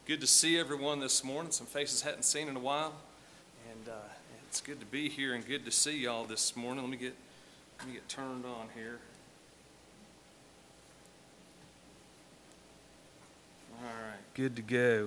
Good to see everyone this morning. Some faces hadn't seen in a while, and it's good to be here and good to see y'all this morning. Let me get turned on here. All right, good to go.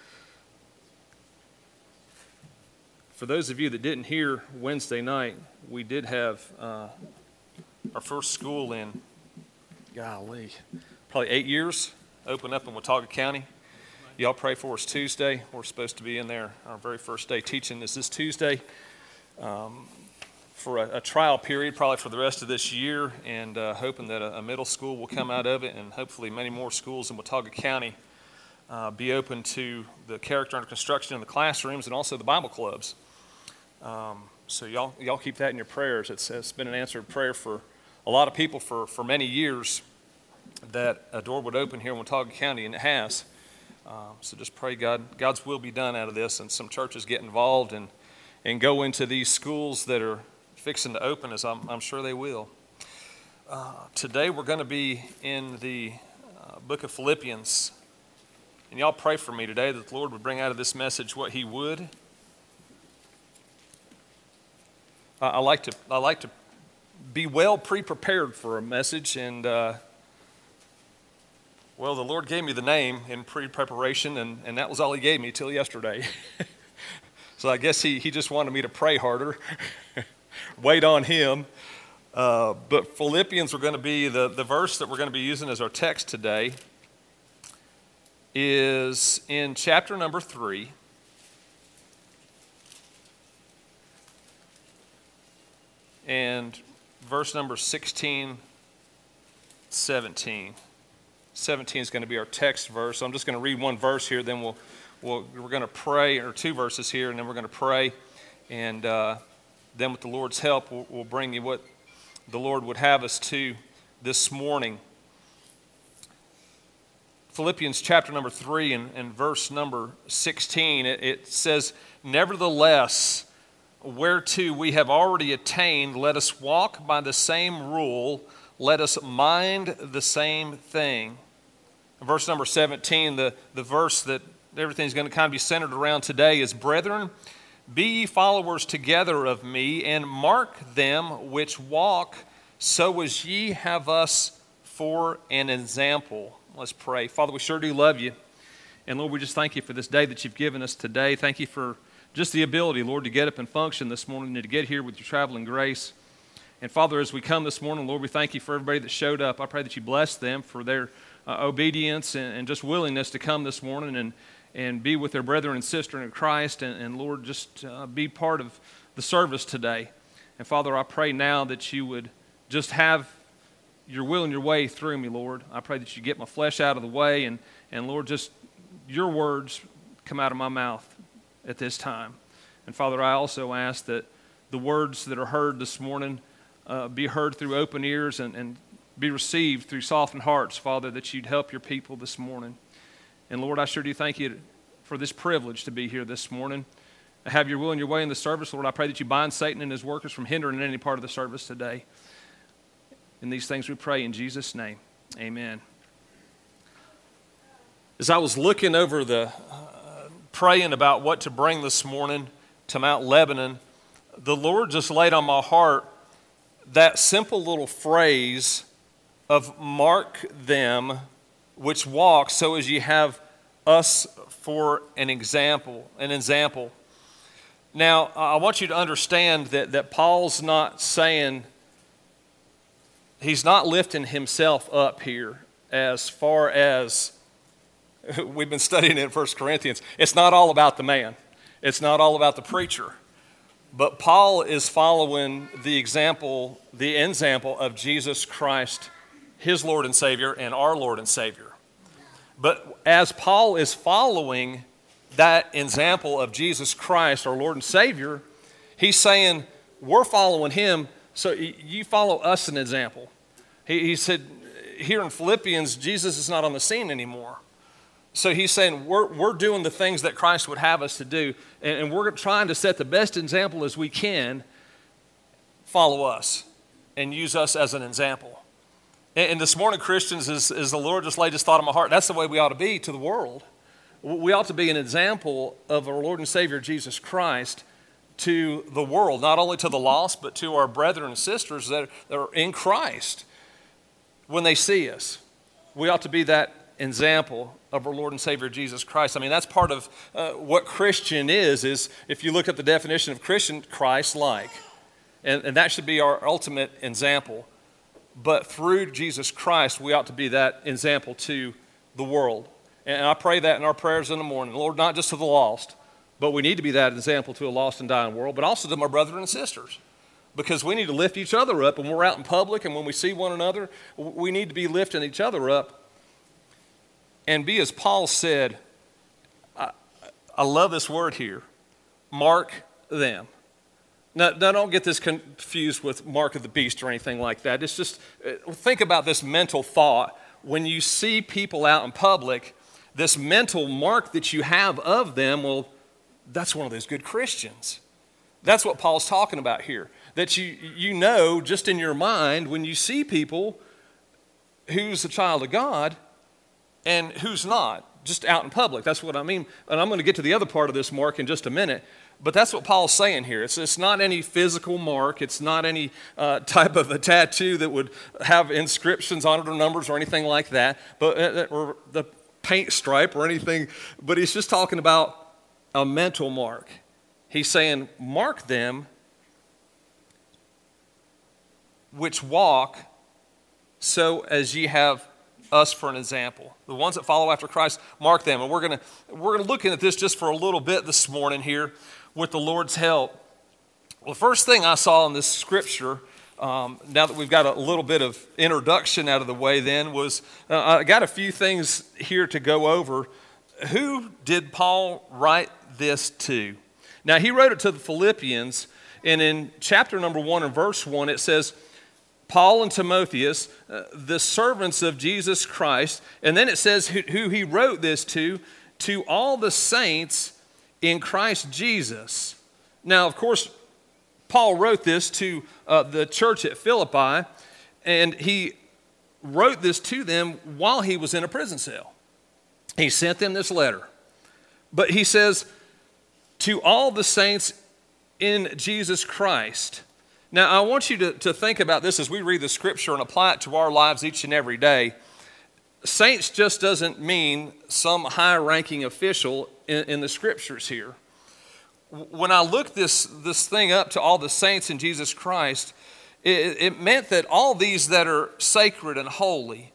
For those of you that didn't hear Wednesday night, we did have our first school in, probably 8 years, open up in Watauga County. Y'all pray for us Tuesday. We're supposed to be in there. Our very first day teaching is this Tuesday for a trial period, probably for the rest of this year, and hoping that a middle school will come out of it, and hopefully many more schools in Watauga County be open to the character under construction in the classrooms and also the Bible clubs. So y'all keep that in your prayers. It's been an answered prayer for a lot of people for many years that a door would open here in Watauga County, and it has. So just pray God's will be done out of this, and some churches get involved and go into these schools that are fixing to open, as I'm sure they will. Today we're going to be in the book of Philippians, and y'all pray for me today that the Lord would bring out of this message what He would. I like to be well pre-prepared for a message, and well, the Lord gave me the name in pre-preparation, and that was all He gave me till yesterday. So I guess He just wanted me to pray harder, wait on Him. But Philippians are going to be, the verse that we're going to be using as our text today is in chapter number 3. And verse number 16, 17. 17 is going to be our text verse. So I'm just going to read one verse here, then we're going to pray, or two verses here, and then we're going to pray. And then with the Lord's help, we'll bring you what the Lord would have us to this morning. Philippians chapter number 3 and verse number 16, it says, "Nevertheless, whereto we have already attained, let us walk by the same rule, let us mind the same thing." Verse number 17, the verse that everything's going to kind of be centered around today is, "Brethren, be ye followers together of me, and mark them which walk, so as ye have us for an example." Let's pray. Father, we sure do love you. And Lord, we just thank you for this day that you've given us today. Thank you for just the ability, Lord, to get up and function this morning and to get here with your traveling grace. And Father, as we come this morning, Lord, we thank you for everybody that showed up. I pray that you bless them for their obedience and just willingness to come this morning and be with their brethren and sister in Christ. And Lord, just be part of the service today. And Father, I pray now that you would just have your will and your way through me, Lord. I pray that you get my flesh out of the way. And Lord, just your words come out of my mouth at this time. And Father, I also ask that the words that are heard this morning be heard through open ears and be received through softened hearts, Father, that you'd help your people this morning. And Lord, I sure do thank you for this privilege to be here this morning. Have your will and your way in the service. Lord, I pray that you bind Satan and his workers from hindering any part of the service today. In these things we pray in Jesus' name. Amen. As I was looking over praying about what to bring this morning to Mount Lebanon, the Lord just laid on my heart that simple little phrase of "mark them which walk, so as ye have us for an example." Now, I want you to understand that Paul's not saying, he's not lifting himself up here as far as we've been studying in 1 Corinthians. It's not all about the man. It's not all about the preacher. But Paul is following the example of Jesus Christ, his Lord and Savior, and our Lord and Savior. But as Paul is following that example of Jesus Christ, our Lord and Savior, he's saying, we're following him, so you follow us an example. He said, here in Philippians, Jesus is not on the scene anymore. So he's saying we're doing the things that Christ would have us to do, and we're trying to set the best example as we can. Follow us and use us as an example. And this morning, Christians, as the Lord just laid His thought on my heart, that's the way we ought to be to the world. We ought to be an example of our Lord and Savior Jesus Christ to the world, not only to the lost, but to our brethren and sisters that are in Christ. When they see us, we ought to be that example of our Lord and Savior Jesus Christ. I mean, that's part of what Christian is if you look at the definition of Christian, Christ-like. And that should be our ultimate example. But through Jesus Christ, we ought to be that example to the world. And I pray that in our prayers in the morning. Lord, not just to the lost, but we need to be that example to a lost and dying world, but also to my brethren and sisters. Because we need to lift each other up when we're out in public and when we see one another, we need to be lifting each other up. And be as Paul said, I love this word here, mark them. Now, don't get this confused with mark of the beast or anything like that. It's just, think about this mental thought. When you see people out in public, this mental mark that you have of them, well, that's one of those good Christians. That's what Paul's talking about here. That you know just in your mind when you see people who's a child of God and who's not, just out in public. That's what I mean. And I'm going to get to the other part of this mark in just a minute. But that's what Paul's saying here. It's not any physical mark. It's not any type of a tattoo that would have inscriptions on it or numbers or anything like that, but or the paint stripe or anything. But he's just talking about a mental mark. He's saying, mark them which walk so as ye have us for an example. The ones that follow after Christ, mark them. And we're gonna look at this just for a little bit this morning here with the Lord's help. Well, the first thing I saw in this scripture, now that we've got a little bit of introduction out of the way then, was I got a few things here to go over. Who did Paul write this to? Now, he wrote it to the Philippians, and in chapter number 1 and verse 1, it says, Paul and Timotheus, the servants of Jesus Christ, and then it says who he wrote this to all the saints in Christ Jesus. Now, of course, Paul wrote this to the church at Philippi, and he wrote this to them while he was in a prison cell. He sent them this letter. But he says, to all the saints in Jesus Christ. Now, I want you to think about this as we read the scripture and apply it to our lives each and every day. Saints just doesn't mean some high-ranking official in the scriptures here. When I looked this thing up to all the saints in Jesus Christ, it meant that all these that are sacred and holy.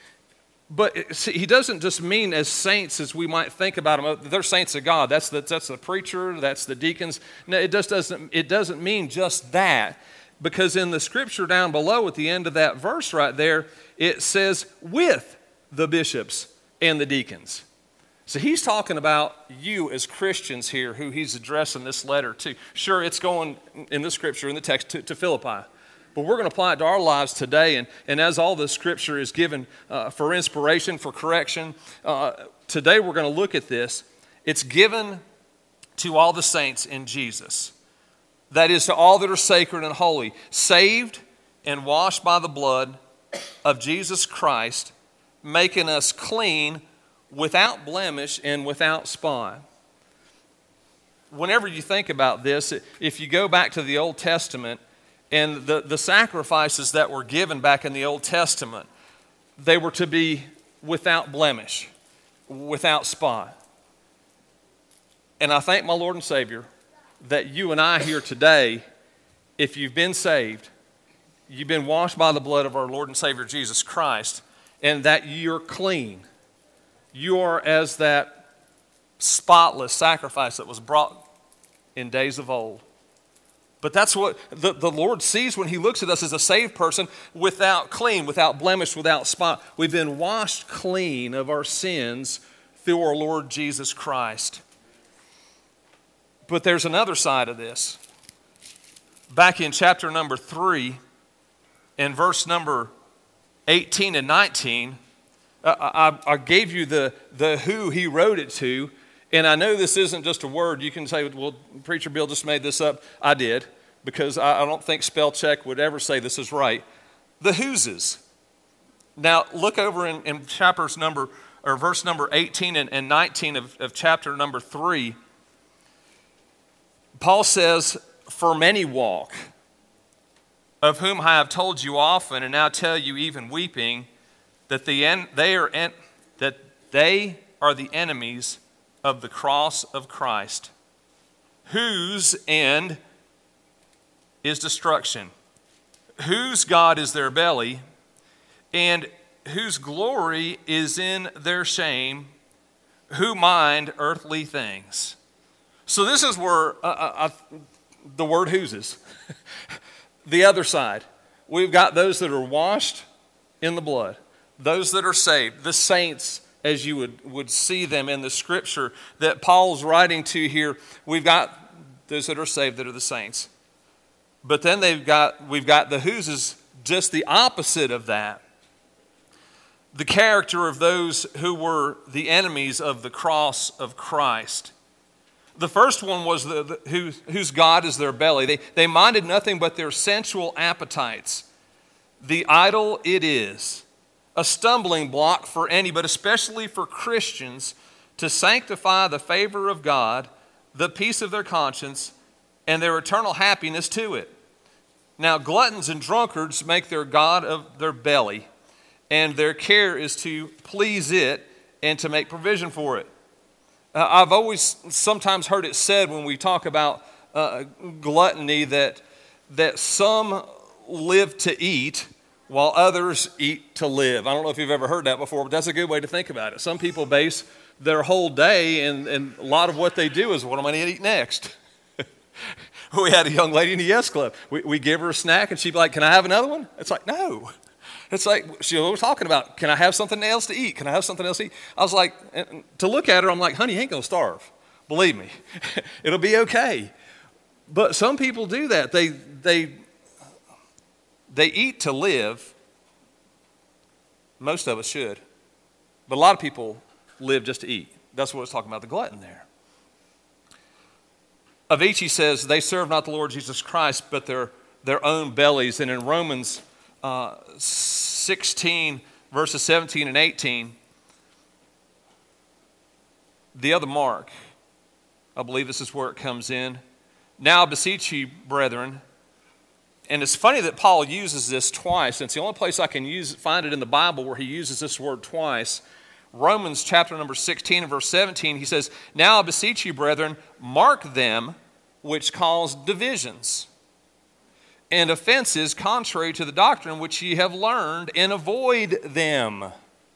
But he doesn't just mean as saints as we might think about them. They're saints of God. That's the preacher. That's the deacons. No, it doesn't mean just that. Because in the scripture down below at the end of that verse right there, it says with the bishops and the deacons. So he's talking about you as Christians here who he's addressing this letter to. Sure, it's going in the scripture, in the text, to Philippi. But we're going to apply it to our lives today. And as all the scripture is given for inspiration, for correction, today we're going to look at this. It's given to all the saints in Jesus. That is, to all that are sacred and holy, saved and washed by the blood of Jesus Christ, making us clean, without blemish and without spot. Whenever you think about this, if you go back to the Old Testament, and the sacrifices that were given back in the Old Testament, they were to be without blemish, without spot. And I thank my Lord and Savior that you and I here today, if you've been saved, you've been washed by the blood of our Lord and Savior Jesus Christ, and that you're clean. You are as that spotless sacrifice that was brought in days of old. But that's what the Lord sees when he looks at us as a saved person, without blemish, without spot. We've been washed clean of our sins through our Lord Jesus Christ. But there's another side of this. Back in chapter number 3, in verse number 18 and 19, I gave you the who he wrote it to. And I know this isn't just a word. You can say, well, Preacher Bill just made this up. I did, because I don't think spell check would ever say this is right. The who'ses. Now, look over in chapters number or verse number 18 and 19 of chapter number 3, Paul says, "For many walk, of whom I have told you often, and now tell you even weeping, that they are the enemies of the cross of Christ, whose end is destruction, whose God is their belly, and whose glory is in their shame, who mind earthly things." So this is where the word "whose" is. The other side. We've got those that are washed in the blood, those that are saved, the saints, as you would see them in the scripture that Paul's writing to here. We've got those that are saved, that are the saints. But then we've got the "whose" is just the opposite of that. The character of those who were the enemies of the cross of Christ. The first one was whose God is their belly. They minded nothing but their sensual appetites. The idol it is, a stumbling block for any, but especially for Christians, to sanctify the favor of God, the peace of their conscience, and their eternal happiness to it. Now, gluttons and drunkards make their God of their belly, and their care is to please it and to make provision for it. I've always sometimes heard it said when we talk about gluttony that some live to eat while others eat to live. I don't know if you've ever heard that before, but that's a good way to think about it. Some people base their whole day, and a lot of what they do is, what am I going to eat next? We had a young lady in the Yes Club. We give her a snack, and she'd be like, "Can I have another one?" It's like, no. It's like, she was talking about, can I have something else to eat? Can I have something else to eat? I was like, to look at her, I'm like, honey, you ain't going to starve. Believe me. It'll be okay. But some people do that. They eat to live. Most of us should. But a lot of people live just to eat. That's what it's talking about, the glutton there. Of each, he says, they serve not the Lord Jesus Christ, but their own bellies. And in Romans 16, verses 17 and 18, the other mark, I believe this is where it comes in. "Now I beseech you, brethren," and it's funny that Paul uses this twice. It's the only place I can find it in the Bible where he uses this word twice. Romans chapter number 16 and verse 17, he says, "Now I beseech you, brethren, mark them which cause divisions and offenses contrary to the doctrine which ye have learned, and avoid them.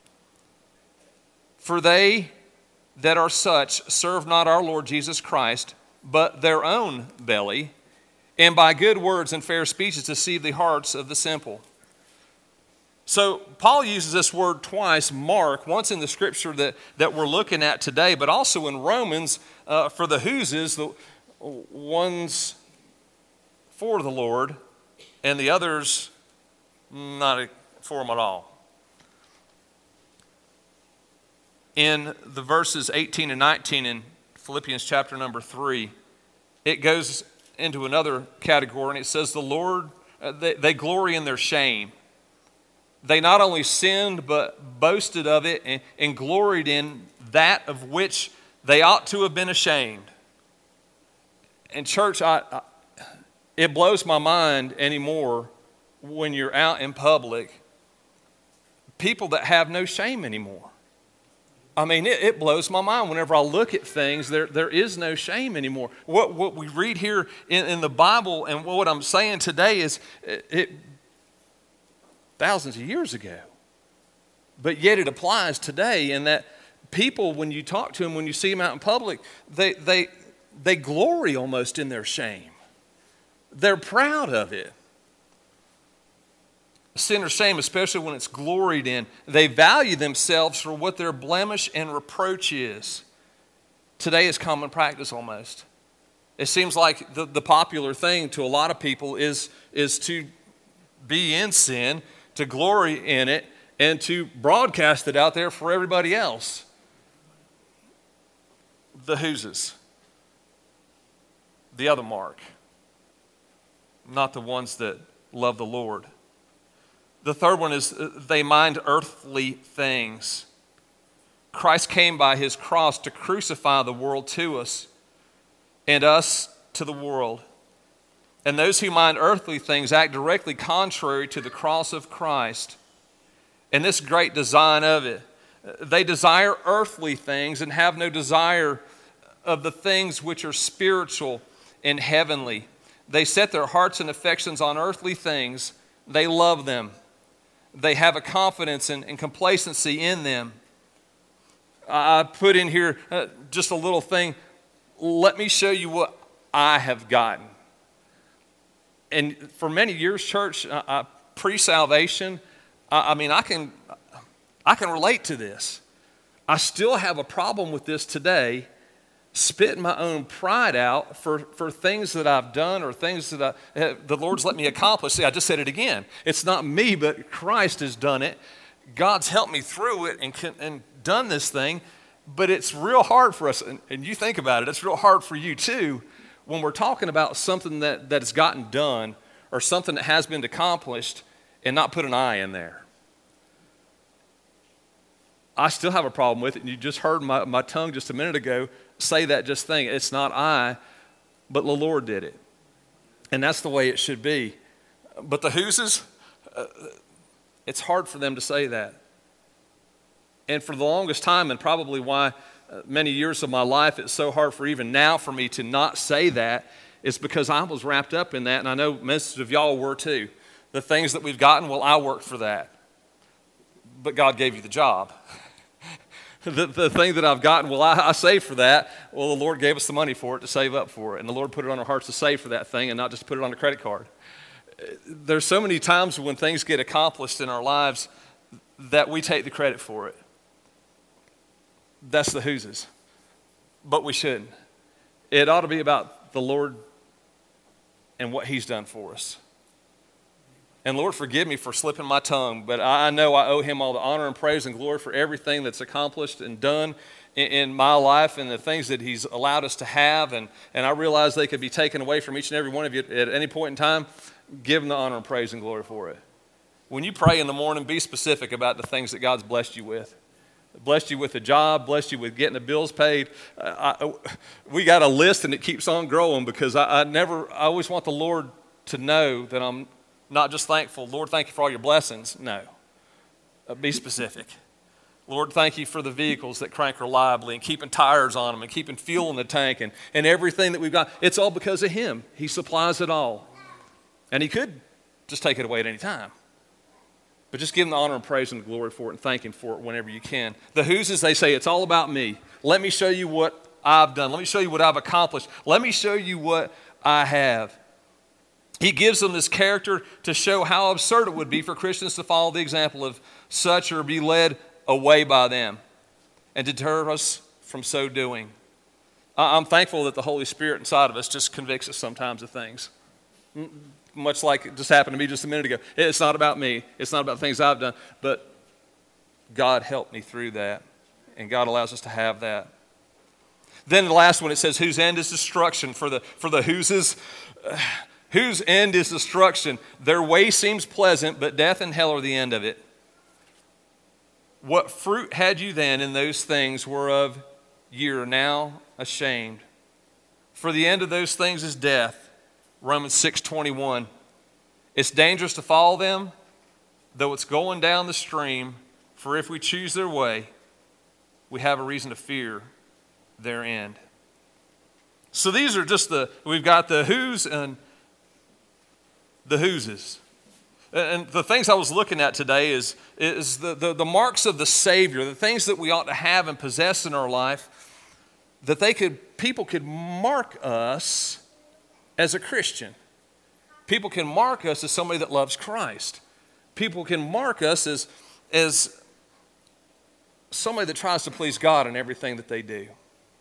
For they that are such serve not our Lord Jesus Christ, but their own belly, and by good words and fair speeches deceive the hearts of the simple." So Paul uses this word twice, mark, once in the scripture that we're looking at today, but also in Romans for the "whoses," the ones for the Lord, and the others not for them at all. In the verses 18 and 19 in Philippians chapter number 3, it goes into another category, and it says the Lord, they glory in their shame. They not only sinned, but boasted of it and gloried in that of which they ought to have been ashamed. And church, it blows my mind anymore when you're out in public, people that have no shame anymore. I mean, it blows my mind whenever I look at things. There is no shame anymore. What we read here in the Bible, and what I'm saying today is it thousands of years ago. But yet it applies today, in that people, when you talk to them, when you see them out in public, they glory almost in their shame. They're proud of it. Sin or shame, especially when it's gloried in, they value themselves for what their blemish and reproach is. Today is common practice almost. It seems like the popular thing to a lot of people is to be in sin, to glory in it, and to broadcast it out there for everybody else. The "whoses." The other mark. Not the ones that love the Lord. The third one is they mind earthly things. Christ came by his cross to crucify the world to us and us to the world. And those who mind earthly things act directly contrary to the cross of Christ and this great design of it. They desire earthly things and have no desire of the things which are spiritual and heavenly. They set their hearts and affections on earthly things. They love them. They have a confidence and complacency in them. I put in here just a little thing. Let me show you what I have gotten. And for many years, church, pre-salvation, I can relate to this. I still have a problem with this today, spitting my own pride out for things that I've done or things that the Lord's let me accomplish. See, I just said it again. It's not me, but Christ has done it. God's helped me through it and done this thing, but it's real hard for us. And you think about it, it's real hard for you too when we're talking about something that has gotten done or something that has been accomplished and not put an I in there. I still have a problem with it, and you just heard my tongue just a minute ago say that just thing. It's not I, but the Lord did it. And that's the way it should be. But the whoses, it's hard for them to say that. And for the longest time, and probably why many years of my life it's so hard for even now for me to not say that, is because I was wrapped up in that, and I know most of y'all were too. The things that we've gotten, well, I worked for that. But God gave you the job. The thing that I've gotten, well, I saved for that. Well, the Lord gave us the money for it to save up for it. And the Lord put it on our hearts to save for that thing and not just put it on a credit card. There's so many times when things get accomplished in our lives that we take the credit for it. That's the whoses. But we shouldn't. It ought to be about the Lord and what he's done for us. And Lord, forgive me for slipping my tongue, but I know I owe him all the honor and praise and glory for everything that's accomplished and done in my life and the things that he's allowed us to have. And I realize they could be taken away from each and every one of you at any point in time. Give him the honor and praise and glory for it. When you pray in the morning, be specific about the things that God's blessed you with. Blessed you with a job, blessed you with getting the bills paid. We got a list and it keeps on growing because I always want the Lord to know that I'm not just thankful, Lord, thank you for all your blessings. No. Be specific. Lord, thank you for the vehicles that crank reliably and keeping tires on them and keeping fuel in the tank and everything that we've got. It's all because of him. He supplies it all. And he could just take it away at any time. But just give him the honor and praise and glory for it and thank him for it whenever you can. The whoses, they say, it's all about me. Let me show you what I've done. Let me show you what I've accomplished. Let me show you what I have. He gives them this character to show how absurd it would be for Christians to follow the example of such or be led away by them and deter us from so doing. I'm thankful that the Holy Spirit inside of us just convicts us sometimes of things. Much like it just happened to me just a minute ago. It's not about me. It's not about things I've done. But God helped me through that. And God allows us to have that. Then the last one, it says, whose end is destruction. For the whoses, whose end is destruction. Their way seems pleasant, but death and hell are the end of it. What fruit had you then in those things whereof ye are now ashamed? For the end of those things is death. Romans 6:21. It's dangerous to follow them, though it's going down the stream. For if we choose their way, we have a reason to fear their end. So these are just we've got the who's and the whoses. And the things I was looking at today is the marks of the Savior, the things that we ought to have and possess in our life, that people could mark us as a Christian. People can mark us as somebody that loves Christ. People can mark us as somebody that tries to please God in everything that they do.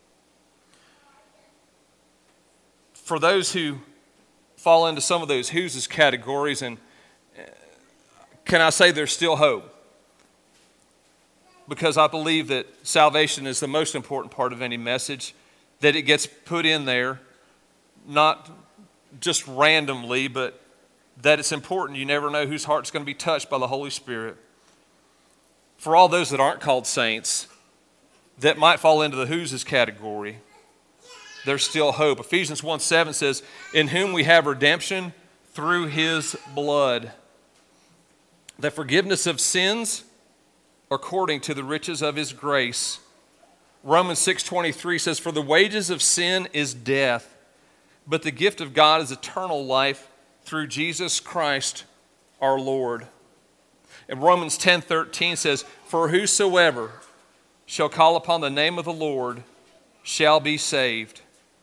For those who fall into some of those who's categories, and can I say there's still hope? Because I believe that salvation is the most important part of any message, that it gets put in there, not just randomly, but that it's important. You never know whose heart's going to be touched by the Holy Spirit. For all those that aren't called saints, that might fall into the whoses category, there's still hope. Ephesians 1:7 says, in whom we have redemption through his blood, the forgiveness of sins according to the riches of his grace. Romans 6:23 says, for the wages of sin is death, but the gift of God is eternal life through Jesus Christ our Lord. And Romans 10:13 says, for whosoever shall call upon the name of the Lord shall be saved.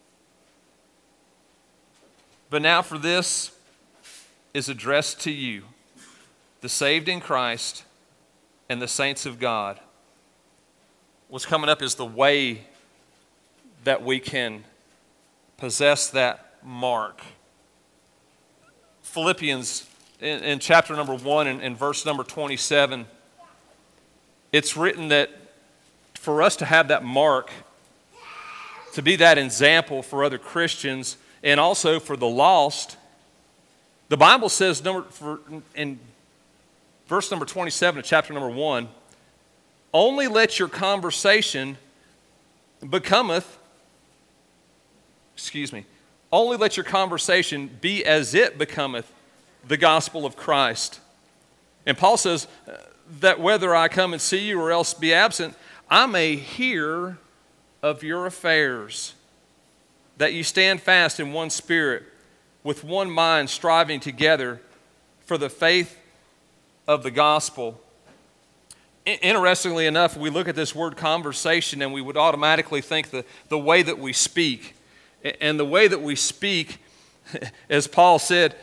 But now for this is addressed to you, the saved in Christ and the saints of God. What's coming up is the way that we can possess that mark. Philippians in chapter number 1 and verse number 27, it's written that for us to have that mark, to be that example for other Christians and also for the lost, the Bible says in verse number 27 of chapter number 1, only let your conversation only let your conversation be as it becometh the gospel of Christ. And Paul says that whether I come and see you or else be absent, I may hear of your affairs, that you stand fast in one spirit, with one mind striving together for the faith of the gospel. Interestingly enough, we look at this word conversation and we would automatically think the way that we speak. And the way that we speak, as Paul said,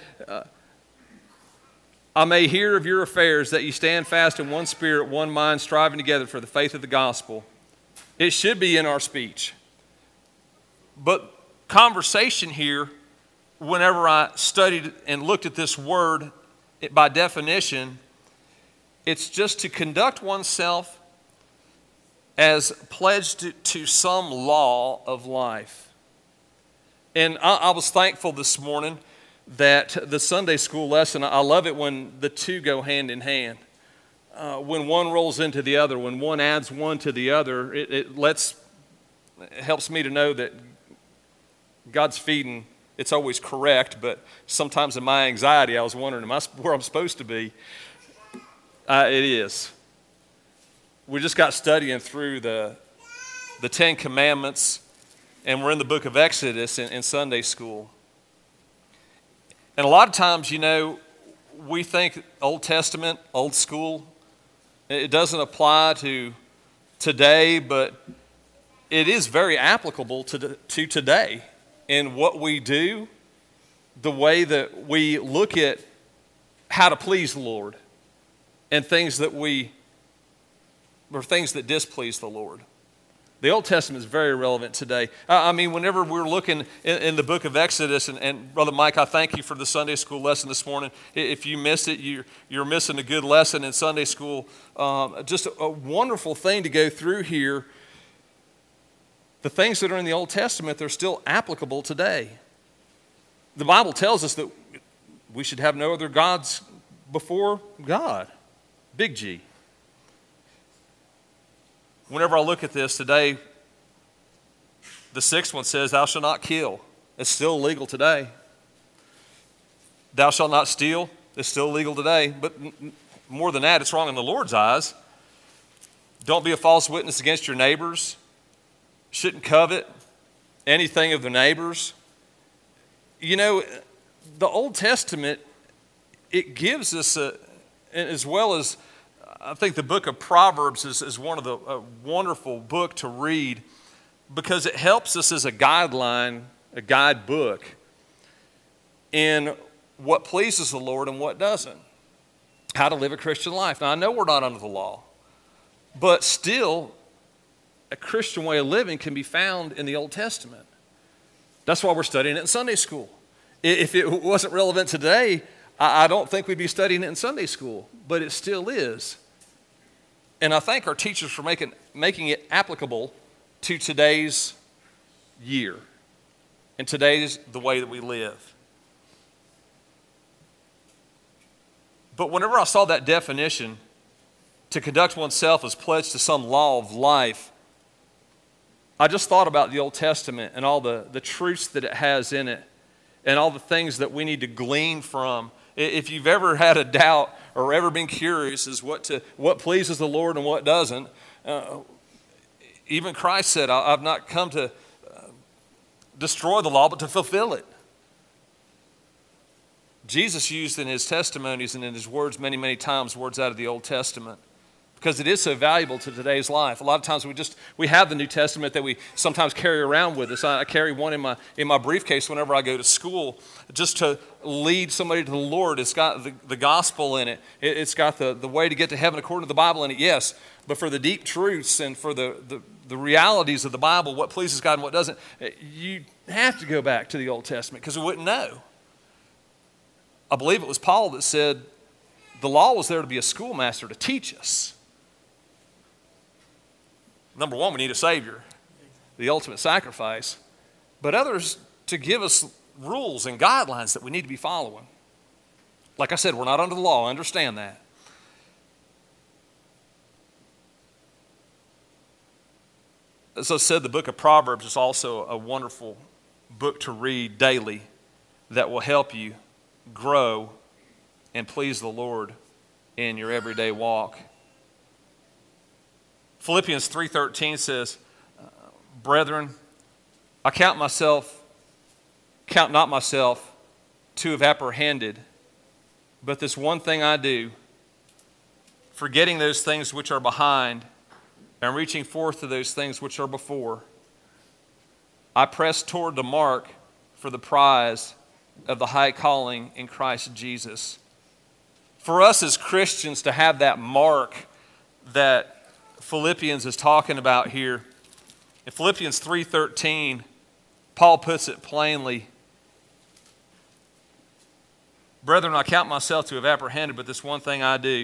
I may hear of your affairs, that you stand fast in one spirit, one mind, striving together for the faith of the gospel. It should be in our speech. But conversation here, whenever I studied and looked at this word, by definition, it's just to conduct oneself as pledged to some law of life. And I was thankful this morning that the Sunday school lesson, I love it when the two go hand in hand. When one rolls into the other, when one adds one to the other, it helps me to know that God's feeding, it's always correct, but sometimes in my anxiety I was wondering, am I where I'm supposed to be? It is. We just got studying through the Ten Commandments, and we're in the book of Exodus in Sunday school. And a lot of times, we think Old Testament, old school, it doesn't apply to today, but it is very applicable to today in what we do, the way that we look at how to please the Lord, and things that displease the Lord. The Old Testament is very relevant today. Whenever we're looking in the book of Exodus, and Brother Mike, I thank you for the Sunday school lesson this morning. If you missed it, you're missing a good lesson in Sunday school. Just a wonderful thing to go through here. The things that are in the Old Testament, they're still applicable today. The Bible tells us that we should have no other gods before God. Big G. Whenever I look at this today, the sixth one says, thou shalt not kill. It's still illegal today. Thou shalt not steal. It's still illegal today. But more than that, it's wrong in the Lord's eyes. Don't be a false witness against your neighbors. Shouldn't covet anything of the neighbors. The Old Testament, it gives us, as well as I think the book of Proverbs is a wonderful book to read, because it helps us as a guideline, a guidebook in what pleases the Lord and what doesn't. How to live a Christian life. Now, I know we're not under the law, but still, a Christian way of living can be found in the Old Testament. That's why we're studying it in Sunday school. If it wasn't relevant today, I don't think we'd be studying it in Sunday school, but it still is. And I thank our teachers for making it applicable to today's year and today's the way that we live. But whenever I saw that definition, to conduct oneself as pledged to some law of life, I just thought about the Old Testament and all the truths that it has in it and all the things that we need to glean from. If you've ever had a doubt or ever been curious as what pleases the Lord and what doesn't, even Christ said, I've not come to destroy the law, but to fulfill it. Jesus used in his testimonies and in his words many, many times words out of the Old Testament because it is so valuable to today's life. A lot of times we have the New Testament that we sometimes carry around with us. I carry one in my briefcase whenever I go to school just to lead somebody to the Lord. It's got the gospel in it. It's got the way to get to heaven according to the Bible in it, yes. But for the deep truths and for the realities of the Bible, what pleases God and what doesn't, you have to go back to the Old Testament because we wouldn't know. I believe it was Paul that said the law was there to be a schoolmaster to teach us. Number one, we need a Savior, the ultimate sacrifice, but others to give us rules and guidelines that we need to be following. Like I said, we're not under the law. I understand that. As I said, the book of Proverbs is also a wonderful book to read daily that will help you grow and please the Lord in your everyday walk. Philippians 3:13 says, "Brethren, I count not myself to have apprehended, but this one thing I do, forgetting those things which are behind and reaching forth to those things which are before, I press toward the mark for the prize of the high calling in Christ Jesus." For us as Christians to have that mark that Philippians is talking about here, in Philippians 3:13, Paul puts it plainly, "Brethren, I count myself to have apprehended, but this one thing I do.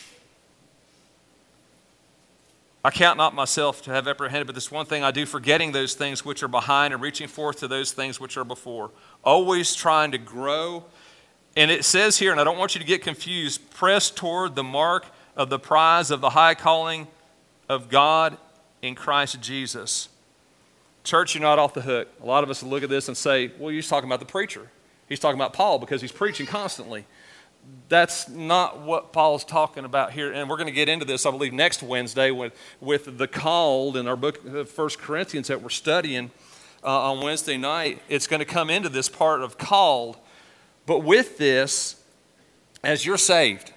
I count not myself to have apprehended, but this one thing I do, forgetting those things which are behind and reaching forth to those things which are before." Always trying to grow. And it says here, and I don't want you to get confused, press toward the mark of the prize of the high calling of God in Christ Jesus. Church, you're not off the hook. A lot of us look at this and say, well, he's talking about the preacher. He's talking about Paul because he's preaching constantly. That's not what Paul's talking about here. And we're going to get into this, I believe, next Wednesday with the called in our book of 1 Corinthians that we're studying on Wednesday night. It's going to come into this part of called. But with this, as you're saved,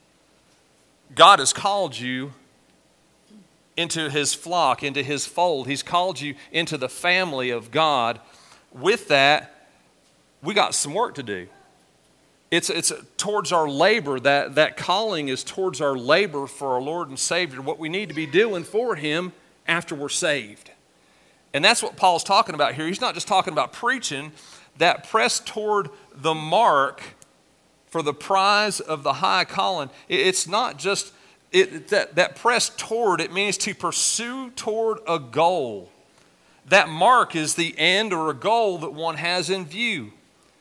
God has called you into his flock, into his fold. He's called you into the family of God. With that, we got some work to do. It's towards our labor. That calling is towards our labor for our Lord and Savior, what we need to be doing for him after we're saved. And that's what Paul's talking about here. He's not just talking about preaching. That press toward the mark for the prize of the high calling. It's not just that press toward, it means to pursue toward a goal. That mark is the end or a goal that one has in view.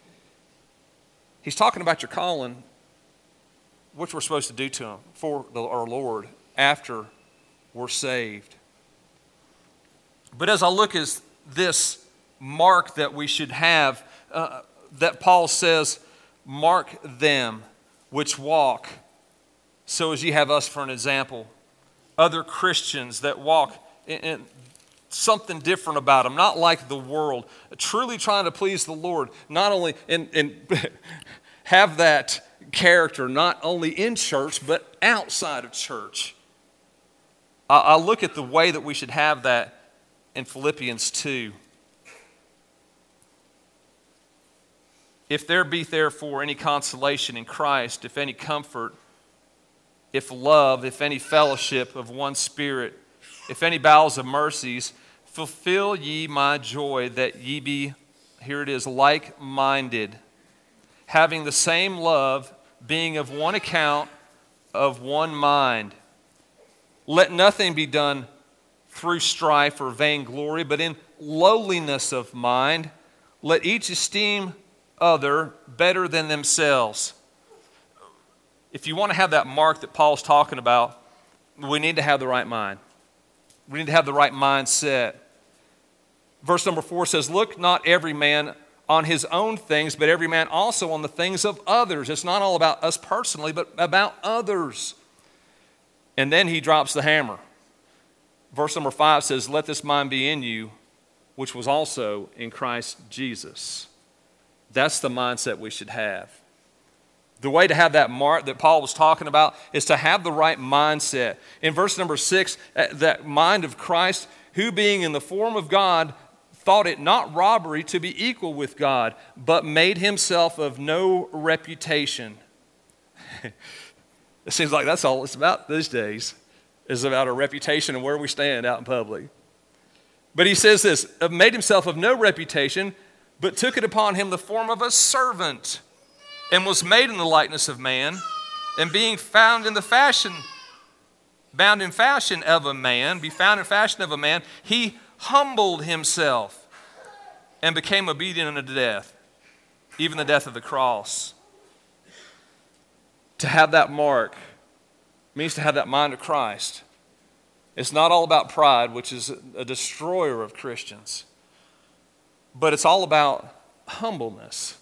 He's talking about your calling, which we're supposed to do to him for our Lord after we're saved. But as I look at this mark that we should have, that Paul says, mark them which walk, so as ye have us for an example. Other Christians that walk in something different about them, not like the world, truly trying to please the Lord, not only and have that character not only in church but outside of church. I look at the way that we should have that in Philippians 2. If there be therefore any consolation in Christ, if any comfort, if love, if any fellowship of one spirit, if any bowels of mercies, fulfill ye my joy, that ye be, here it is, like-minded, having the same love, being of one account, of one mind. Let nothing be done through strife or vainglory, but in lowliness of mind, let each esteem other better than themselves. If you want to have that mark that Paul's talking about, we need to have the right mind. We need to have the right mindset. Verse number 4 says, look not every man on his own things, but every man also on the things of others. It's not all about us personally, but about others. And then he drops the hammer. Verse number 5 says, let this mind be in you, which was also in Christ Jesus. That's the mindset we should have. The way to have that mark that Paul was talking about is to have the right mindset. In verse number 6, that mind of Christ, who being in the form of God, thought it not robbery to be equal with God, but made himself of no reputation. It seems like that's all it's about these days, is about our reputation and where we stand out in public. But he says this, made himself of no reputation, but took it upon him the form of a servant, and was made in the likeness of man, and being found in fashion of a man, he humbled himself and became obedient unto death, even the death of the cross. To have that mark means to have that mind of Christ. It's not all about pride, which is a destroyer of Christians, but it's all about humbleness.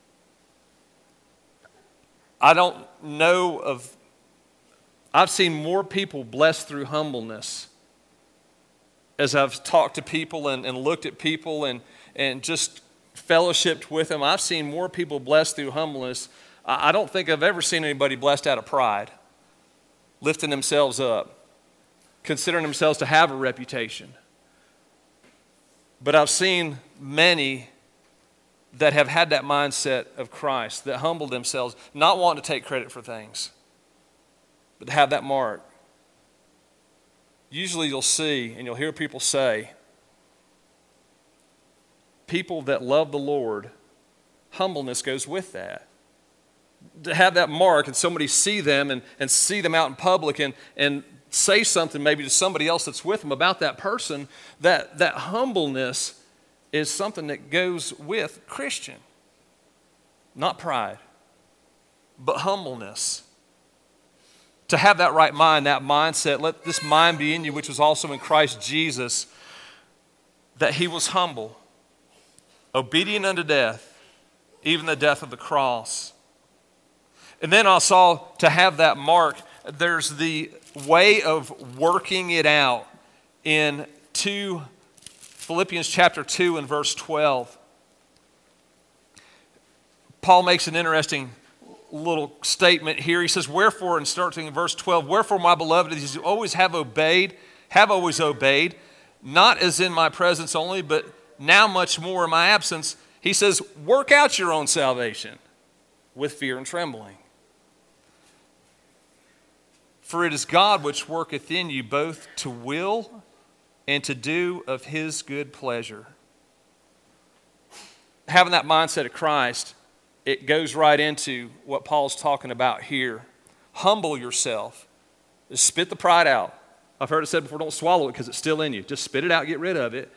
I've seen more people blessed through humbleness as I've talked to people and looked at people and just fellowshipped with them. I've seen more people blessed through humbleness. I don't think I've ever seen anybody blessed out of pride, lifting themselves up, considering themselves to have a reputation. But I've seen many that have had that mindset of Christ, that humbled themselves, not wanting to take credit for things, but to have that mark. Usually you'll see and you'll hear people say, people that love the Lord, humbleness goes with that. To have that mark and somebody see them and see them out in public and say something maybe to somebody else that's with them about that person, that humbleness is something that goes with Christian. Not pride, but humbleness. To have that right mind, that mindset, let this mind be in you, which was also in Christ Jesus, that he was humble, obedient unto death, even the death of the cross. And then I saw to have that mark, there's the way of working it out in Philippians chapter 2 and verse 12. Paul makes an interesting little statement here. He says, wherefore, and starting in verse 12, wherefore, my beloved, as you always have always obeyed, not as in my presence only, but now much more in my absence. He says, work out your own salvation with fear and trembling. For it is God which worketh in you both to will and to do of his good pleasure. Having that mindset of Christ, it goes right into what Paul's talking about here. Humble yourself. Just spit the pride out. I've heard it said before, don't swallow it because it's still in you. Just spit it out, get rid of it.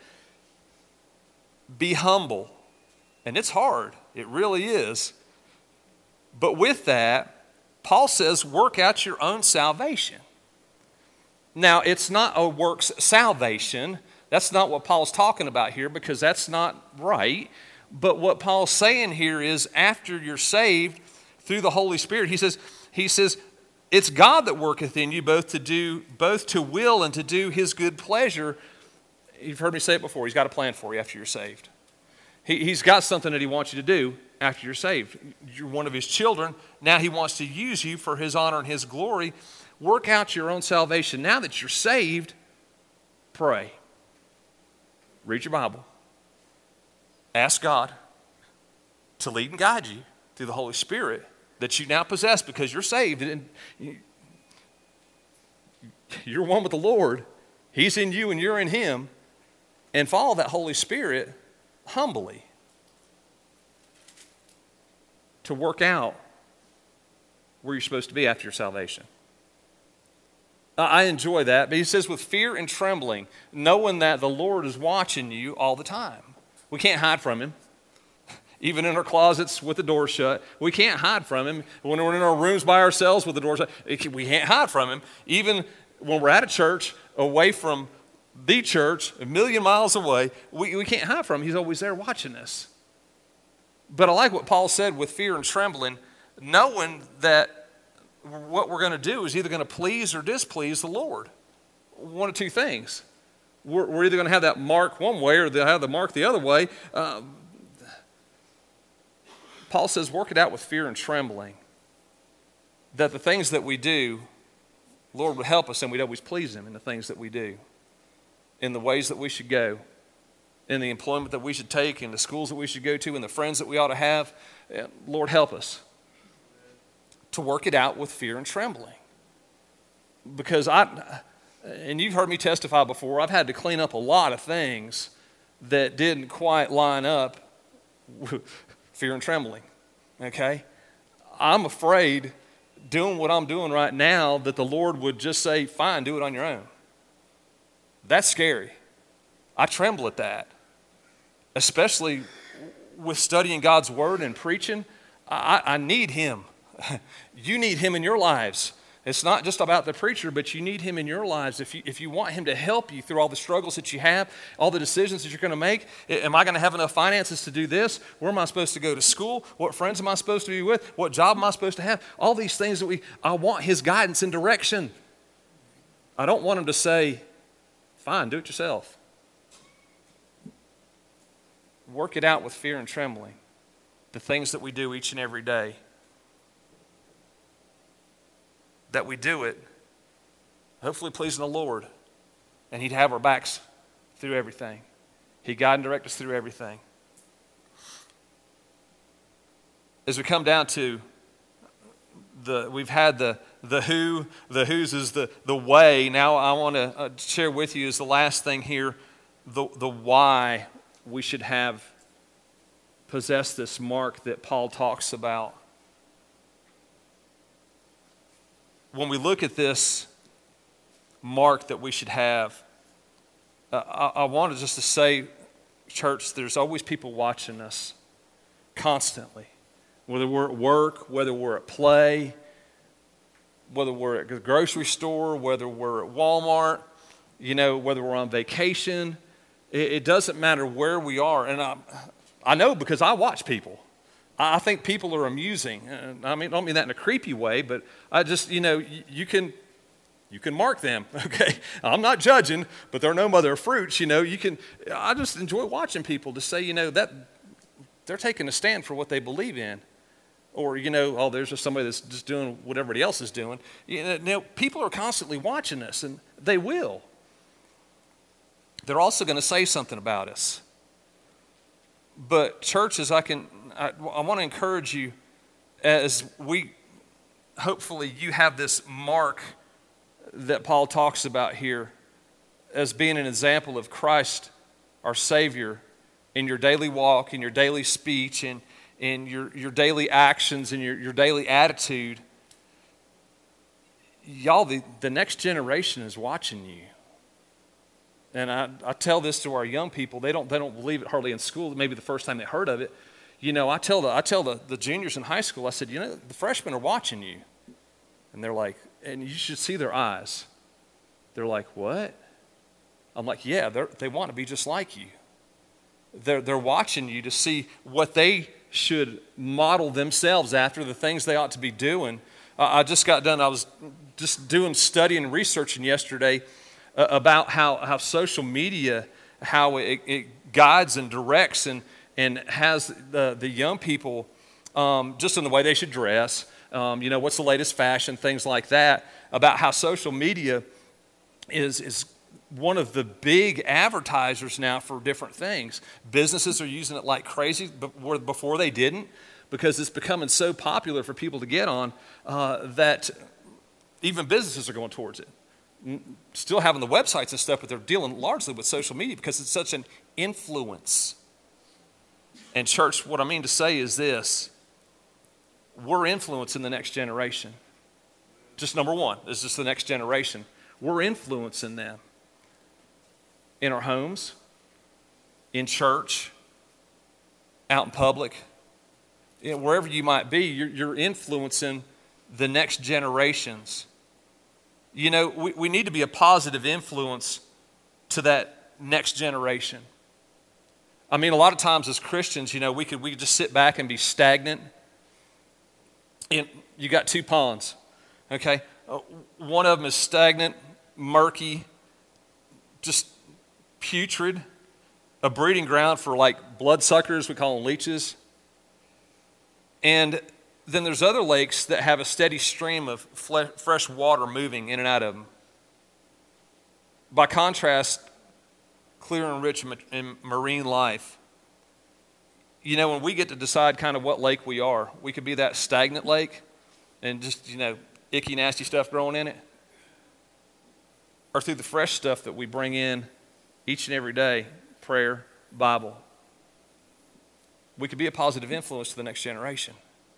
Be humble. And it's hard. It really is. But with that, Paul says, work out your own salvation. Now, it's not a works salvation. That's not what Paul's talking about here because that's not right. But what Paul's saying here is after you're saved through the Holy Spirit, he says, it's God that worketh in you both to will and to do his good pleasure. You've heard me say it before. He's got a plan for you after you're saved. He's got something that he wants you to do after you're saved. You're one of his children. Now he wants to use you for his honor and his glory. Work out your own salvation. Now that you're saved, pray. Read your Bible. Ask God to lead and guide you through the Holy Spirit that you now possess because you're saved. And you're one with the Lord. He's in you and you're in him. And follow that Holy Spirit humbly to work out where you're supposed to be after your salvation. I enjoy that, but he says with fear and trembling, knowing that the Lord is watching you all the time. We can't hide from him. Even in our closets with the door shut, we can't hide from him. When we're in our rooms by ourselves with the door shut, we can't hide from him. Even when we're at a church away from the church, a million miles away. We can't hide from him. He's always there watching us. But I like what Paul said with fear and trembling, knowing that what we're going to do is either going to please or displease the Lord. One of two things. We're either going to have that mark one way or have the mark the other way. Paul says, work it out with fear and trembling. That the things that we do, Lord would help us and we'd always please him in the things that we do. In the ways that we should go. In the employment that we should take, in the schools that we should go to, in the friends that we ought to have. Lord, help us to work it out with fear and trembling. Because and you've heard me testify before, I've had to clean up a lot of things that didn't quite line up with fear and trembling, okay? I'm afraid doing what I'm doing right now that the Lord would just say, fine, do it on your own. That's scary. I tremble at that, especially with studying God's Word and preaching. I need Him. You need Him in your lives. It's not just about the preacher, but you need Him in your lives. If you want Him to help you through all the struggles that you have, all the decisions that you're going to make, am I going to have enough finances to do this? Where am I supposed to go to school? What friends am I supposed to be with? What job am I supposed to have? All these things I want His guidance and direction. I don't want Him to say, fine, do it yourself. Work it out with fear and trembling. The things that we do each and every day. That we do it, hopefully pleasing the Lord, and He'd have our backs through everything. He'd guide and direct us through everything. As we come down to we've had the who, the whose is the way. Now I want to share with you is the last thing here, the why we should possess this mark that Paul talks about. When we look at this mark that we should have, I wanted just to say, church, there's always people watching us constantly. Whether we're at work, whether we're at play, whether we're at the grocery store, whether we're at Walmart, whether we're on vacation. It doesn't matter where we are. And I know because I watch people. I think people are amusing. I don't mean that in a creepy way, but I just, you can mark them, okay? I'm not judging, but they're no mother of fruits, I just enjoy watching people to say, that they're taking a stand for what they believe in. Or, there's just somebody that's just doing what everybody else is doing. People are constantly watching us, and they will. They're also going to say something about us. But churches, I want to encourage you as hopefully you have this mark that Paul talks about here as being an example of Christ, our Savior, in your daily walk, in your daily speech, in your daily actions, in your daily attitude. Y'all, the next generation is watching you. And I tell this to our young people. They don't believe it hardly in school. Maybe the first time they heard of it. I tell the juniors in high school, I said, the freshmen are watching you. And they're like, and you should see their eyes. They're like, what? I'm like, yeah, they want to be just like you. They're watching you to see what they should model themselves after, the things they ought to be doing. I just got done. I was just doing studying and researching yesterday about how social media, how it guides and directs and has the young people just in the way they should dress, what's the latest fashion, things like that, about how social media is one of the big advertisers now for different things. Businesses are using it like crazy, but before they didn't, because it's becoming so popular for people to get on that even businesses are going towards it. Still having the websites and stuff, but they're dealing largely with social media because it's such an influence. And church, what I mean to say is this: we're influencing the next generation. Just number one, is just the next generation. We're influencing them in our homes, in church, out in public, wherever you might be. You're influencing the next generations. We need to be a positive influence to that next generation. I mean, a lot of times as Christians, we could just sit back and be stagnant. And you got two ponds, okay? One of them is stagnant, murky, just putrid, a breeding ground for like bloodsuckers, we call them leeches. And then there's other lakes that have a steady stream of fresh water moving in and out of them. By contrast, clear and rich in marine life. When we get to decide kind of what lake we are, we could be that stagnant lake and just, icky, nasty stuff growing in it. Or through the fresh stuff that we bring in each and every day, prayer, Bible. We could be a positive influence to the next generation.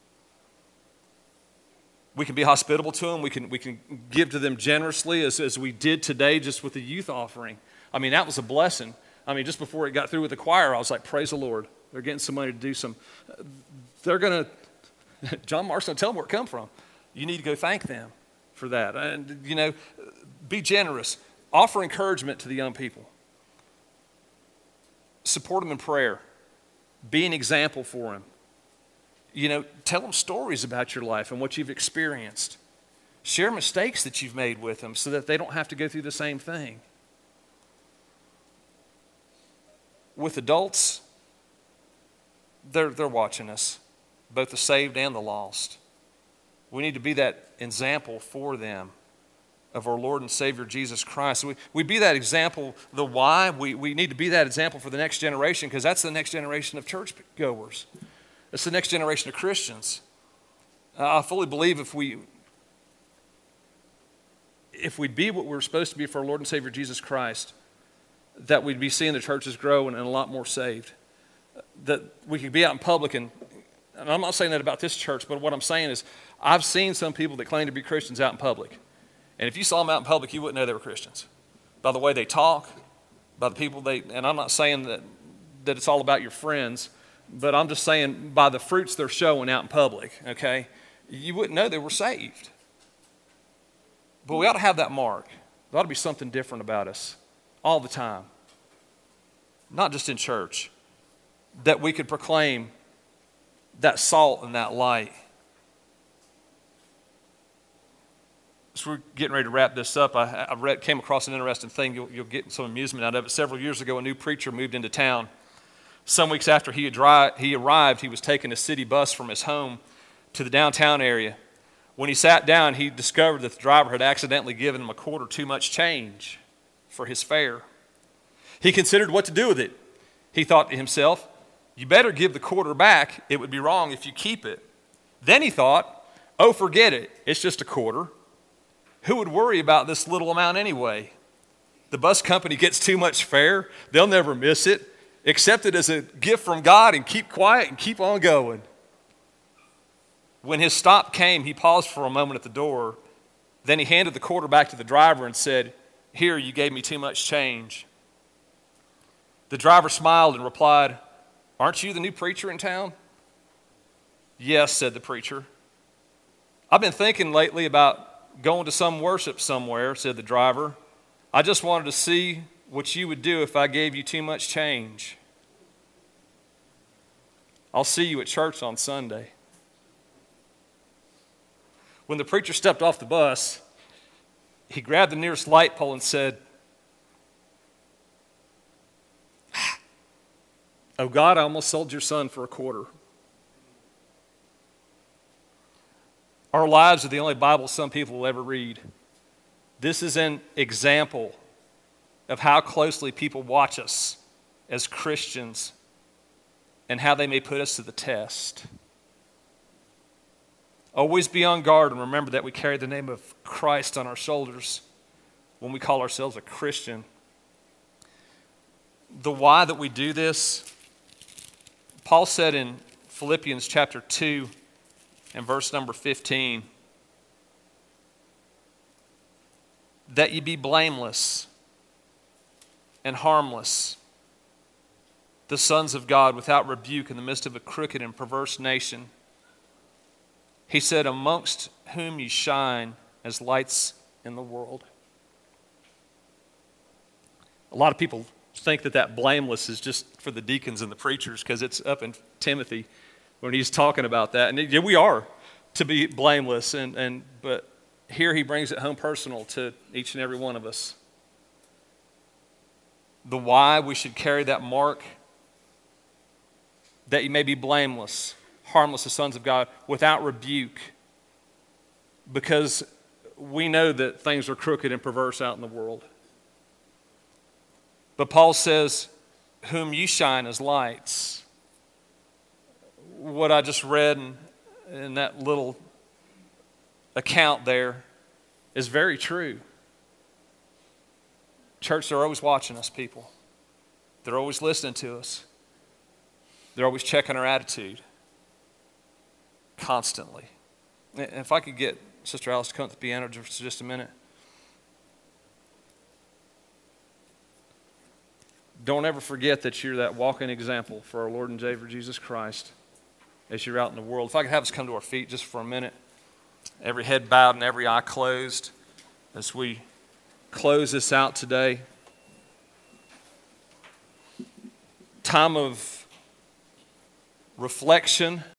We can be hospitable to them. We can give to them generously as we did today just with the youth offering. I mean, that was a blessing. I mean, just before it got through with the choir, I was like, praise the Lord. They're getting some money to do some. They're going to, John Mark's going to tell them where it come from. You need to go thank them for that. And, be generous. Offer encouragement to the young people. Support them in prayer. Be an example for them. Tell them stories about your life and what you've experienced. Share mistakes that you've made with them so that they don't have to go through the same thing. With adults, they're watching us, both the saved and the lost. We need to be that example for them of our Lord and Savior Jesus Christ. We be that example, the why. We need to be that example for the next generation because that's the next generation of church goers. It's the next generation of Christians. I fully believe if we'd be what we're supposed to be for our Lord and Savior Jesus Christ, that we'd be seeing the churches grow and a lot more saved. That we could be out in public, and I'm not saying that about this church, but what I'm saying is I've seen some people that claim to be Christians out in public. And if you saw them out in public, you wouldn't know they were Christians. By the way they talk, by the people and I'm not saying that it's all about your friends, but I'm just saying by the fruits they're showing out in public, okay? You wouldn't know they were saved. But we ought to have that mark. There ought to be something different about us all the time. Not just in church. That we could proclaim that salt and that light. So we're getting ready to wrap this up. I came across an interesting thing. You'll get some amusement out of it. Several years ago, a new preacher moved into town. Some weeks after he arrived, he was taking a city bus from his home to the downtown area. When he sat down, he discovered that the driver had accidentally given him a quarter too much change for his fare. He considered what to do with it. He thought to himself, you better give the quarter back. It would be wrong if you keep it. Then he thought, oh, forget it. It's just a quarter. Who would worry about this little amount anyway? The bus company gets too much fare. They'll never miss it. Accept it as a gift from God and keep quiet and keep on going. When his stop came, he paused for a moment at the door. Then he handed the quarter back to the driver and said, here, you gave me too much change. The driver smiled and replied, aren't you the new preacher in town? Yes, said the preacher. I've been thinking lately about going to some worship somewhere, said the driver. I just wanted to see what you would do if I gave you too much change. I'll see you at church on Sunday. When the preacher stepped off the bus, he grabbed the nearest light pole and said, oh God, I almost sold your son for a quarter. Our lives are the only Bible some people will ever read. This is an example of how closely people watch us as Christians and how they may put us to the test. Always be on guard and remember that we carry the name of Christ on our shoulders when we call ourselves a Christian. The why that we do this, Paul said in Philippians chapter 2 and verse number 15, that ye be blameless and harmless, the sons of God without rebuke in the midst of a crooked and perverse nation. He said, amongst whom ye shine as lights in the world. A lot of people think that blameless is just for the deacons and the preachers because it's up in Timothy when he's talking about that. And we are to be blameless, but here he brings it home personal to each and every one of us. The why we should carry that mark, that you may be blameless, harmless as sons of God, without rebuke, because we know that things are crooked and perverse out in the world. But Paul says, whom you shine as lights. What I just read in that little account there is very true. Church, they're always watching us, people. They're always listening to us. They're always checking our attitude. Constantly. And if I could get Sister Alice to come to the piano for just a minute. Don't ever forget that you're that walking example for our Lord and Savior Jesus Christ as you're out in the world. If I could have us come to our feet just for a minute. Every head bowed and every eye closed as we close this out today. Time of reflection